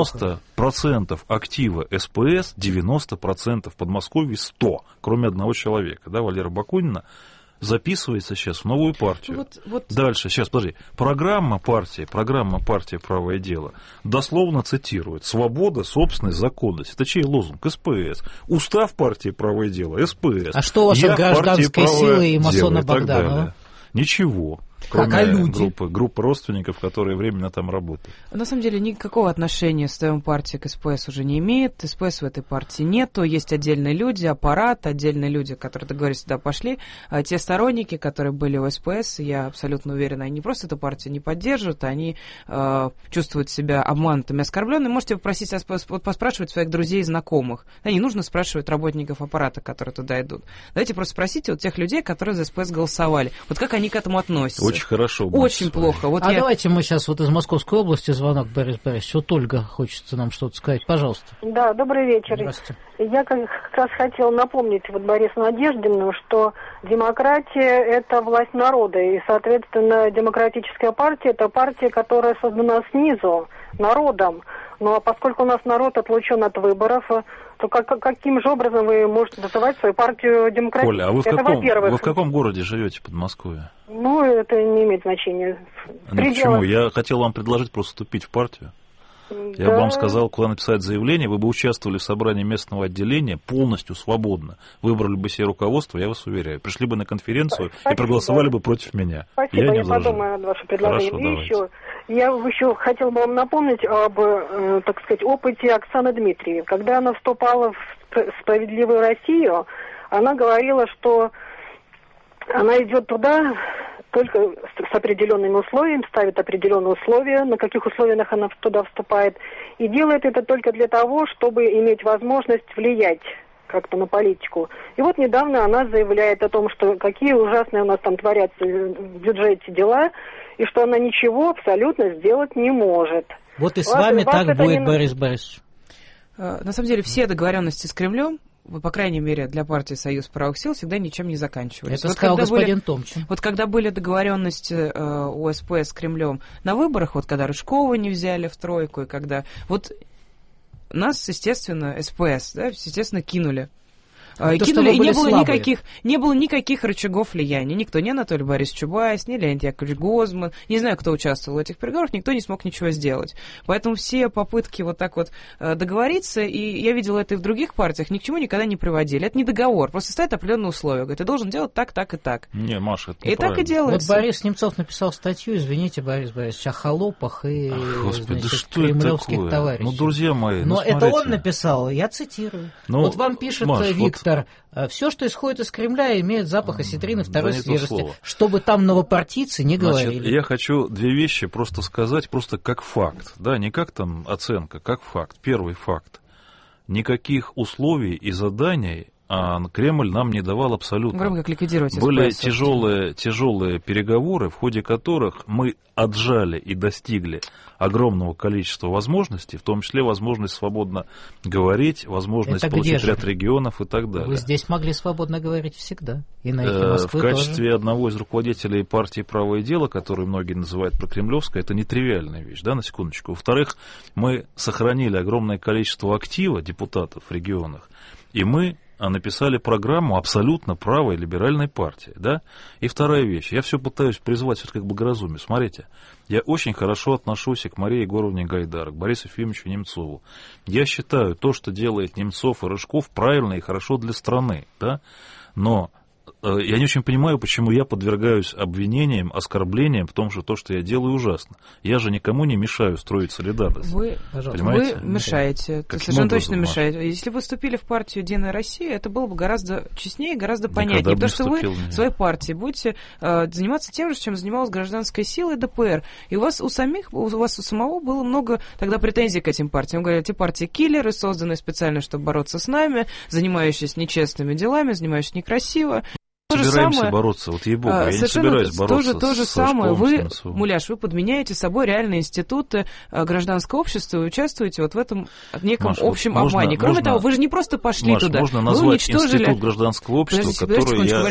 90% актива СПС, 90% в Подмосковье 100, кроме одного человека, да, Валеры Бакунина, записывается сейчас в новую партию. Дальше, сейчас, подожди. Программа партии «Правое дело» дословно цитирует: «Свобода, собственность, законность». Это чей лозунг? СПС. Устав партии «Правое дело» СПС. А что у вас от гражданской силы и масона Богданова? Ничего. Кроме группы родственников, которые временно там работают. На самом деле никакого отношения СТМ партии к СПС уже не имеет. СПС в этой партии нету. Есть отдельные люди, аппарат, отдельные люди, которые, договорились, сюда пошли. А те сторонники, которые были в СПС, я абсолютно уверена, они не просто эту партию не поддерживают, они чувствуют себя обманутыми, оскорбленными. Можете попросить, поспрашивать своих друзей и знакомых. Да, не нужно спрашивать работников аппарата, которые туда идут. Давайте просто спросите вот тех людей, которые за СПС голосовали. Вот как они к этому относятся. Очень хорошо. Очень плохо. Вот давайте мы сейчас вот из Московской области звонок, Борис Борисович. Вот Ольга хочется нам что-то сказать. Пожалуйста. Да, добрый вечер. Здравствуйте. Я как раз хотела напомнить вот Борису Надеждину, что демократия – это власть народа. И, соответственно, демократическая партия – это партия, которая создана снизу, народом. Ну а поскольку у нас народ отлучен от выборов, то каким же образом вы можете называть свою партию демократической? Оля, а вы в каком городе живете в Подмосковье? Ну, это не имеет значения. Почему? Я хотел вам предложить просто вступить в партию. Я бы вам сказал, куда написать заявление, вы бы участвовали в собрании местного отделения полностью свободно. Выбрали бы себе руководство, я вас уверяю. Пришли бы на конференцию и проголосовали бы против меня. Спасибо, я подумаю над вашим предложением. Хорошо, я еще хотела бы вам напомнить об, так сказать, опыте Оксаны Дмитриевой. Когда она вступала в «Справедливую Россию», она говорила, что она идет туда только с определенными условиями, ставит определенные условия, на каких условиях она туда вступает, и делает это только для того, чтобы иметь возможность влиять как-то на политику. И вот недавно она заявляет о том, что какие ужасные у нас там творятся в бюджете дела, и что она ничего абсолютно сделать не может. Вот и с вами так будет, Борис Борисович. На самом деле все договоренности с Кремлем, по крайней мере, для партии «Союз правых сил» всегда ничем не заканчивались. Это сказал господин Томчин. Вот когда были договоренности у СПС с Кремлем на выборах, вот когда Рыжкова не взяли в тройку, и когда... Вот нас, естественно, СПС, да, естественно, кинули. Кинули, и не было никаких рычагов влияния. Никто, ни Анатолий Борисович Чубайс, ни Леонид Яковлевич Гозман, не знаю, кто участвовал в этих переговорах, никто не смог ничего сделать. Поэтому все попытки вот так вот договориться, и я видела это и в других партиях, ни к чему никогда не приводили. Это не договор, просто ставят определенные условия. Говорят, ты должен делать так, так и так. Не, Маша, это и так и делается. Вот Борис Немцов написал статью, извините, Борис Борисович, о холопах и, Господи, значит, да что кремлевских это такое? товарищей. Ну, друзья мои, Но это смотрите. он написал, я цитирую. Ну, вот вам пишет Маш, Виктор, все, что исходит из Кремля, имеет запах осетрины второй свежести. Слово. Чтобы там новопартийцы не говорили. Значит, я хочу две вещи просто сказать, просто как факт. Да, не как там оценка, как факт. Первый факт. Никаких условий и заданий Кремль нам не давал абсолютно. Кроме как ликвидировать Были СПС, тяжелые переговоры, в ходе которых мы отжали и достигли огромного количества возможностей, в том числе возможность свободно говорить, возможность получить ряд регионов и так далее. Вы здесь могли свободно говорить всегда. И на эхе Москвы в качестве тоже. Одного из руководителей партии «Правое дело», который многие называют прокремлевской, это нетривиальная вещь, да, на секундочку. Во-вторых, мы сохранили огромное количество актива депутатов в регионах, и мы написали программу абсолютно правой либеральной партии, да. И вторая вещь, я все пытаюсь призвать все-таки к благоразумию. Смотрите, я очень хорошо отношусь и к Марии Егоровне Гайдар, к Борису Ефимовичу Немцову. Я считаю, то, что делает Немцов и Рыжков, правильно и хорошо для страны, да. Но я не очень понимаю, почему я подвергаюсь обвинениям, оскорблениям в том, что то, что я делаю, ужасно. Я же никому не мешаю строить солидарность. Вы мешаете. Совершенно точно мешаете. Если вы вступили в партию «Единая Россия», это было бы гораздо честнее, гораздо понятнее. Потому что вы в своей партии будете заниматься тем же, чем занималась гражданская сила и ДПР. И у вас у самого было много тогда претензий к этим партиям. Вы говорили, эти партии киллеры, созданные специально, чтобы бороться с нами, занимающиеся нечестными делами, занимающиеся некрасиво. Собираемся бороться, вот ей-богу, я не собираюсь бороться то же самое. Вы, Муляш, вы подменяете собой реальные институты гражданского общества и участвуете вот в этом неком общем обмане. Кроме того, вы же не просто пошли туда. Можно назвать институт гражданского общества, который я...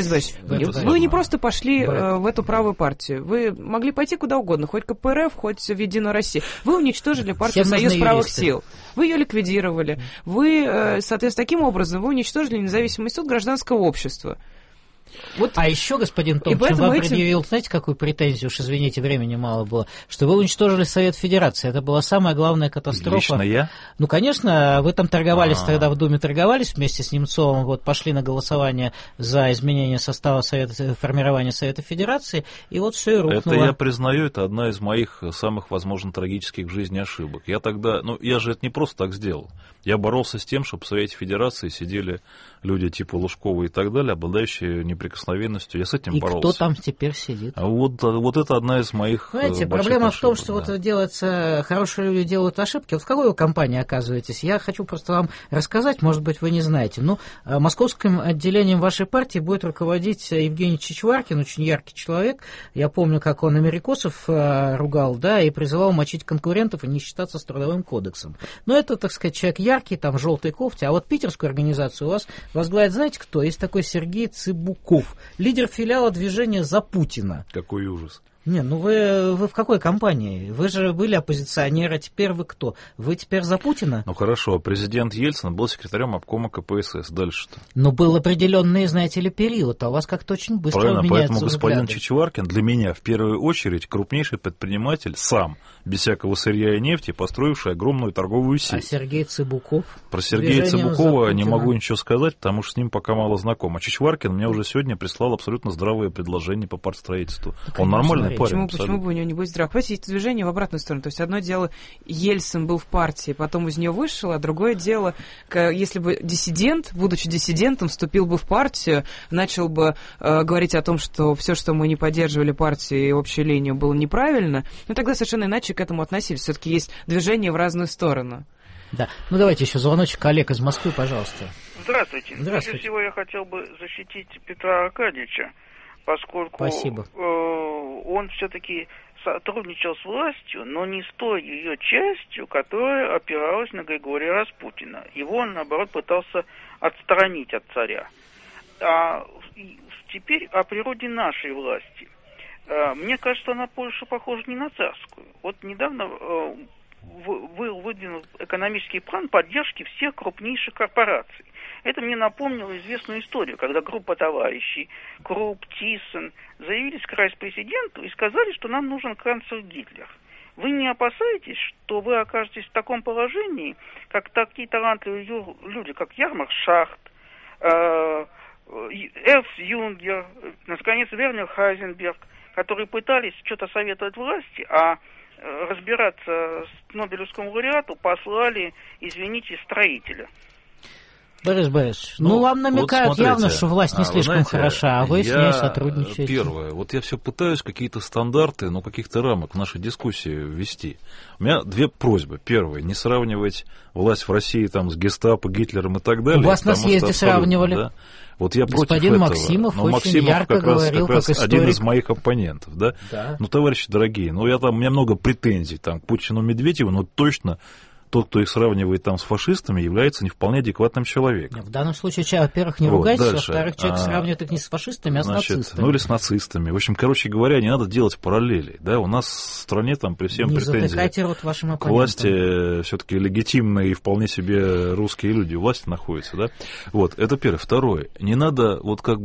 Вы не просто пошли в эту правую партию. Вы могли пойти куда угодно, хоть КПРФ, хоть в «Единую Россию». Вы уничтожили партию «Союз правых сил». Вы ее ликвидировали. Вы, соответственно, таким образом, вы уничтожили независимый институт гражданского общества. Вот. А еще господин Томчин вам предъявил, знаете, какую претензию, уж извините, времени мало было, что вы уничтожили Совет Федерации. Это была самая главная катастрофа. Лично я? Ну, конечно, вы там торговались, тогда в Думе торговались вместе с Немцовым, вот пошли на голосование за изменение состава Совета, формирование Совета Федерации, и вот все и рухнуло. Это я признаю, это одна из моих самых, возможно, трагических в жизни ошибок. Я тогда, я же это не просто так сделал. Я боролся с тем, чтобы в Совете Федерации сидели люди типа Лужкова и так далее, обладающие неприкосновенностью. Я с этим боролся. И кто там теперь сидит? Вот это одна из моих Знаете, проблема ошибок, в том, что вот делается, хорошие люди делают ошибки. Вот в какой вы компании оказываетесь? Я хочу просто вам рассказать, может быть, вы не знаете. Московским отделением вашей партии будет руководить Евгений Чичваркин, очень яркий человек. Я помню, как он америкосов ругал, да, и призывал мочить конкурентов и не считаться с Трудовым кодексом. Но это, так сказать, человек яркий, там, в желтой кофте. А вот питерскую организацию у вас возглавит, знаете кто? Есть такой Сергей Цыбуков, лидер филиала движения «За Путина». Какой ужас. Не, вы в какой компании? Вы же были оппозиционеры, а теперь вы кто? Вы теперь за Путина? Ну хорошо, президент Ельцин был секретарем обкома КПСС. Дальше-то? Но был определенный, знаете ли, период, а у вас как-то очень быстро меняется. Правильно, поэтому взгляды. Господин Чичваркин для меня в первую очередь крупнейший предприниматель сам, без всякого сырья и нефти, построивший огромную торговую сеть. А Сергей Цыбуков? Про Сергея Цыбукова не могу ничего сказать, потому что с ним пока мало знаком. А Чичваркин мне уже сегодня прислал абсолютно здравые предложения по партстроительству. Он нормальный парень. Почему бы у него не быть здраво? Понимаете, это движение в обратную сторону. То есть одно дело, Ельцин был в партии, потом из нее вышел, а другое дело, если бы диссидент, будучи диссидентом, вступил бы в партию, начал бы говорить о том, что все, что мы не поддерживали партию и общую линию, было неправильно, тогда совершенно иначе к этому относились. Все-таки есть движение в разную сторону. Да. Давайте еще звоночек. Коллег из Москвы, пожалуйста. Здравствуйте. Прежде всего я хотел бы защитить Петра Аркадьевича, поскольку он все-таки сотрудничал с властью, но не с той ее частью, которая опиралась на Григория Распутина. Его он, наоборот, пытался отстранить от царя. А теперь о природе нашей власти. Мне кажется, она больше похожа не на царскую. Вот недавно был выдвинут экономический план поддержки всех крупнейших корпораций. Это мне напомнило известную историю, когда группа товарищей, Круп, Тиссен, заявились к райспрезиденту и сказали, что нам нужен канцлер Гитлер. Вы не опасаетесь, что вы окажетесь в таком положении, как такие талантливые люди, как Ярмар Шахт, Эрнст Юнгер, наконец, Вернер Хайзенберг, которые пытались что-то советовать власти, а разбираться с Нобелевскому лауреату послали, извините, строителя. Борис Борисович, вам намекают вот смотрите, явно, что власть не слишком хороша, а вы с ней сотрудничаете. Первое, вот я все пытаюсь какие-то стандарты, каких-то рамок в нашей дискуссии ввести. У меня две просьбы. Первое, не сравнивать власть в России с гестапо, Гитлером и так далее. У вас на съезде сравнивали. Да, вот я Господин против Максимов этого. Но очень Максимов ярко как раз историк. один из моих оппонентов. Да? Да. Товарищи дорогие, у меня много претензий к Путину, Медведеву, но точно тот, кто их сравнивает с фашистами, является не вполне адекватным человеком. В данном случае, во-первых, не ругайтесь, во-вторых, человек сравнивает их не с фашистами, а с нацистами. Или с нацистами. В общем, короче говоря, не надо делать параллели. Да? У нас в стране при всем претензиям к власти все-таки легитимные и вполне себе русские люди у власти находятся. Да? Вот, это первое. Второе. Не надо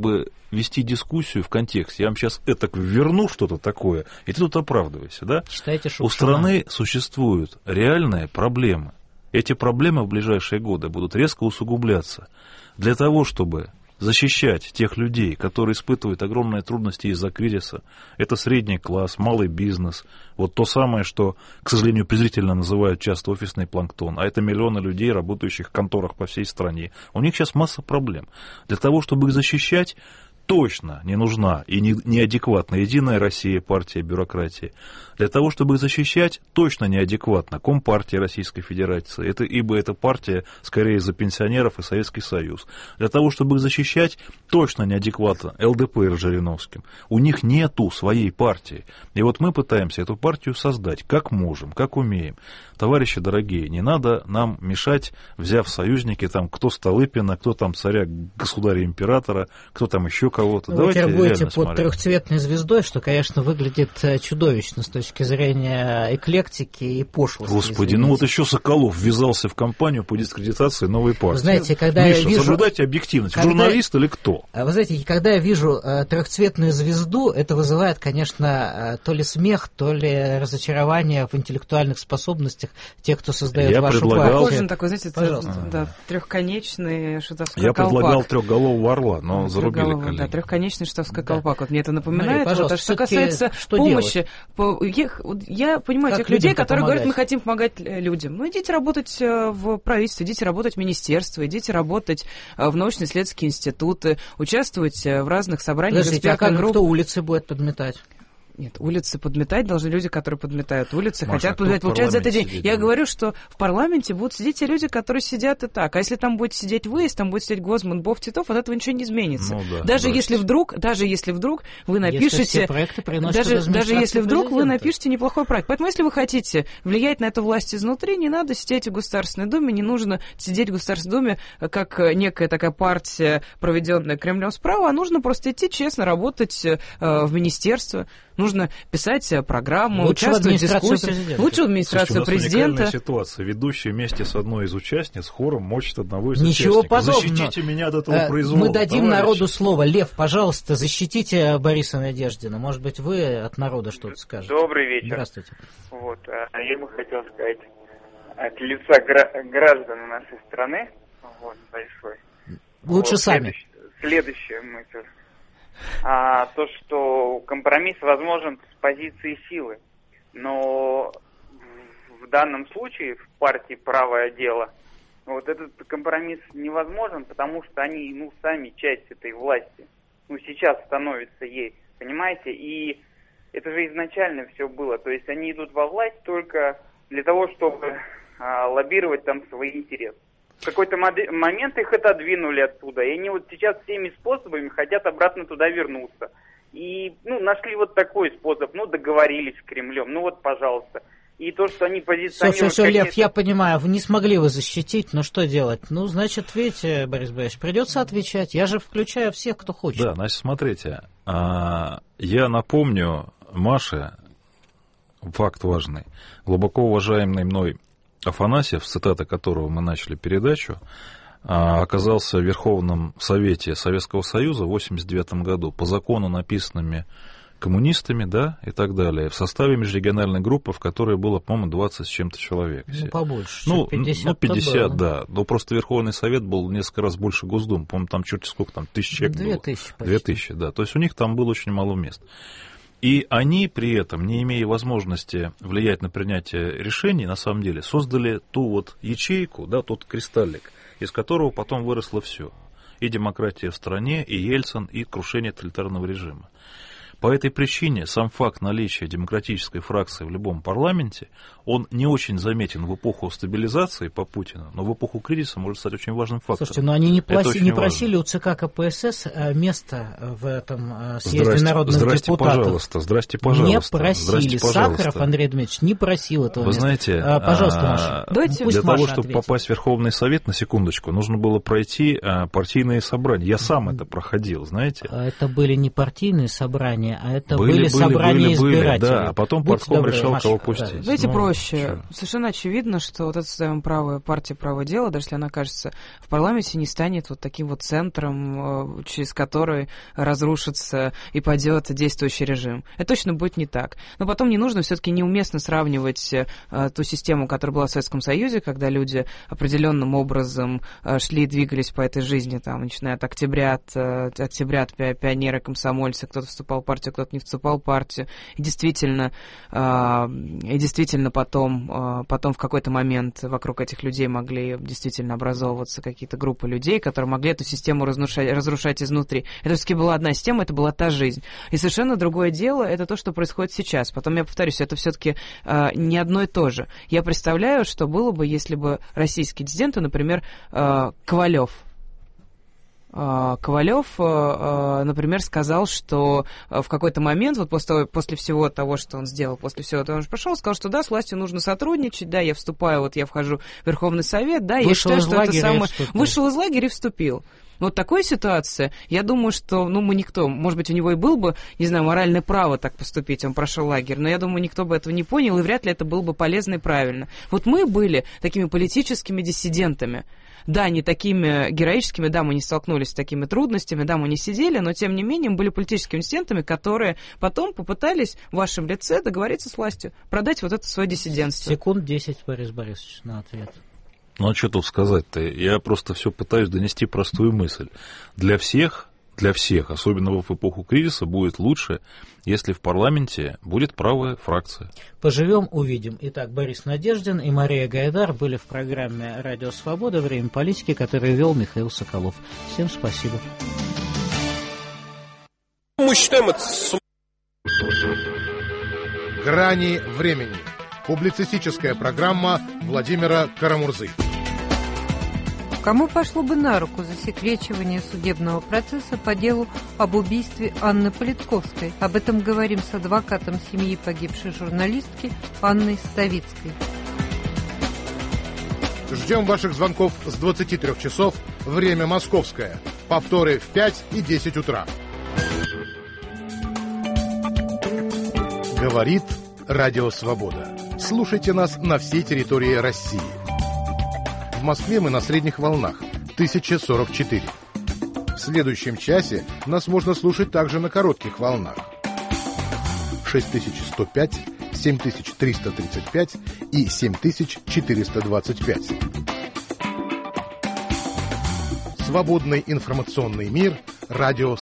вести дискуссию в контексте. Я вам сейчас верну что-то такое, и ты тут оправдывайся. Да? Считайте, у страны существуют реальные проблемы. Эти проблемы в ближайшие годы будут резко усугубляться. Для того, чтобы защищать тех людей, которые испытывают огромные трудности из-за кризиса, это средний класс, малый бизнес, вот то самое, что, к сожалению, презрительно называют часто офисный планктон, а это миллионы людей, работающих в конторах по всей стране. У них сейчас масса проблем. Для того, чтобы их защищать, точно не нужна и неадекватна Единая Россия, партия бюрократии. Для того, чтобы их защищать, точно неадекватна Компартия Российской Федерации, ибо это партия скорее за пенсионеров и Советский Союз. Для того, чтобы их защищать, точно неадекватно ЛДПР Жириновским. У них нету своей партии. И вот мы пытаемся эту партию создать, как можем, как умеем. Товарищи дорогие, не надо нам мешать, взяв союзники, кто Столыпина, кто царя, государя-императора, кто еще кого-то. Вы теперь будете под трехцветной звездой, что, конечно, выглядит чудовищно с точки зрения эклектики и пошлости. Господи, извините. Еще Соколов ввязался в кампанию по дискредитации новой партии. Вы знаете, когда Миша, я вижу... соблюдайте объективность. Журналист или кто? Вы знаете, когда я вижу трехцветную звезду, это вызывает, конечно, то ли смех, то ли разочарование в интеллектуальных способностях тех, кто создает вашу партию. Похоже на такой, знаете, трехконечный шутовской колпак. Я предлагал трехголового орла, но зарубили коллеги. Да, трехконечный шутовской колпак. Вот мне это напоминает. Мария, что касается помощи, я понимаю тех людей, которые говорят, мы хотим помогать людям. Идите работать в правительстве, идите работать в министерство, идите работать в научно-исследовательские институты, участвовать в разных собраниях. Подождите, кто улицы будет подметать? Нет, улицы подметать должны люди, которые подметают улицы, хотят подметать, получают за это день. Я говорю, что в парламенте будут сидеть те люди, которые сидят и так. А если там будет сидеть вы, если там будет сидеть Гозман, Бов, Титов, от этого ничего не изменится. Даже если вдруг вы напишете... Даже если вдруг вы напишете неплохой проект. Поэтому если вы хотите влиять на эту власть изнутри, не надо сидеть в Государственной Думе, не нужно сидеть в Государственной Думе как некая такая партия, проведенная Кремлем справа, а нужно просто идти честно работать в министерство. Нужно писать программу, участвовать в дискуссии. Лучшую администрацию президента. Ситуация. Ведущий вместе с одной из участниц хором мочит одного из Ничего участников. Подобного. Защитите меня от этого произвола. Мы дадим народу слово. Лев, пожалуйста, защитите Бориса Надеждина. Может быть, вы от народа что-то скажете. Добрый вечер. Здравствуйте. Я бы хотел сказать от лица граждан нашей страны, большой. Лучше сами. Следующая мысль. То, что компромисс возможен с позиции силы. Но в данном случае в партии «Правое дело» этот компромисс невозможен, потому что они сами часть этой власти. Сейчас становится ей, понимаете? И это же изначально все было. То есть они идут во власть только для того, чтобы лоббировать там свои интересы. В какой-то момент их отодвинули оттуда, и они сейчас всеми способами хотят обратно туда вернуться. И, нашли вот такой способ, договорились с Кремлем, пожалуйста. И то, что они позиционируют... Все, Лев, я понимаю, не смогли вы защитить, но что делать? Значит, видите, Борис Борисович, придется отвечать. Я же включаю всех, кто хочет. Да, значит, смотрите, я напомню Маше факт важный. Глубоко уважаемый мной Афанасьев, цитата которого мы начали передачу, оказался в Верховном Совете Советского Союза в 1989 году по закону, написанными коммунистами, да, и так далее, в составе межрегиональной группы, в которой было, по-моему, 20 с чем-то человек. Побольше. 50, да. Но просто Верховный Совет был несколько раз больше Госдумы. По-моему, там черти сколько, там 1000 человек было. 2000 почти. 2000, да. То есть у них там было очень мало мест. И они при этом, не имея возможности влиять на принятие решений, на самом деле, создали ту вот ячейку, да, тот кристаллик, из которого потом выросло все. И демократия в стране, и Ельцин, и крушение тоталитарного режима. По этой причине сам факт наличия демократической фракции в любом парламенте, он не очень заметен в эпоху стабилизации по Путину, но в эпоху кризиса может стать очень важным фактором. Слушайте, но они не просили у ЦК КПСС место в этом съезде народных депутатов. Здрасте, пожалуйста. Не просили. Сахаров Андрей Дмитриевич не просил этого места. Вы знаете, пожалуйста, Маша. Для того, чтобы попасть в Верховный Совет, на секундочку, нужно было пройти партийные собрания. Я сам это проходил, знаете. Это были не партийные собрания, а это были собрания избирателей. Да, а потом партком решал, кого пустить. Давайте проще. Совершенно очевидно, что вот эта самая правая партия «Правое дело», даже если она, кажется, в парламенте, не станет вот таким вот центром, через который разрушится и падет действующий режим. Это точно будет не так. Но потом не нужно все-таки неуместно сравнивать ту систему, которая была в Советском Союзе, когда люди определенным образом шли и двигались по этой жизни, там, начиная от октябрят, пионеры, комсомольцы, кто-то вступал в партию, кто-то не вступал в партию. И действительно потом в какой-то момент вокруг этих людей могли действительно образовываться какие-то группы людей, которые могли эту систему разрушать изнутри. Это все-таки была одна система, это была та жизнь. И совершенно другое дело, это то, что происходит сейчас. Потом, я повторюсь, это все-таки не одно и то же. Я представляю, что было бы, если бы российские диссиденты, например, Ковалев, например, сказал, что в какой-то момент, вот после всего того, что он сделал, после всего того, что прошел, сказал, что да, с властью нужно сотрудничать, да, я вхожу в Верховный Совет, да, я считаю, что это самое... Вышел из лагеря и вступил. Вот такая ситуация, я думаю, что, мы никто, может быть, у него и был бы, не знаю, моральное право так поступить, он прошел лагерь, но я думаю, никто бы этого не понял, и вряд ли это было бы полезно и правильно. Вот мы были такими политическими диссидентами. Да, не такими героическими, да, мы не столкнулись с такими трудностями, да, мы не сидели, но, тем не менее, мы были политическими диссидентами, которые потом попытались в вашем лице договориться с властью, продать вот это свое диссидентство. Секунд 10, Борис Борисович, на ответ. Ну, а что тут сказать-то? Я просто все пытаюсь донести простую мысль. Для всех, особенно в эпоху кризиса, будет лучше, если в парламенте будет правая фракция. Поживем, увидим. Итак, Борис Надеждин и Мария Гайдар были в программе «Радио Свобода. Время политики», которую вел Михаил Соколов. Всем спасибо. Мы считаем это... «Грани времени». Публицистическая программа Владимира Карамурзы. Кому пошло бы на руку засекречивание судебного процесса по делу об убийстве Анны Политковской? Об этом говорим с адвокатом семьи погибшей журналистки Анной Ставицкой. Ждем ваших звонков с 23 часов, время московское. Повторы в 5 и 10 утра. Говорит Радио Свобода. Слушайте нас на всей территории России. В Москве мы на средних волнах 1044. В следующем часе нас можно слушать также на коротких волнах 6105, 7335 и 7425. Свободный информационный мир. Радио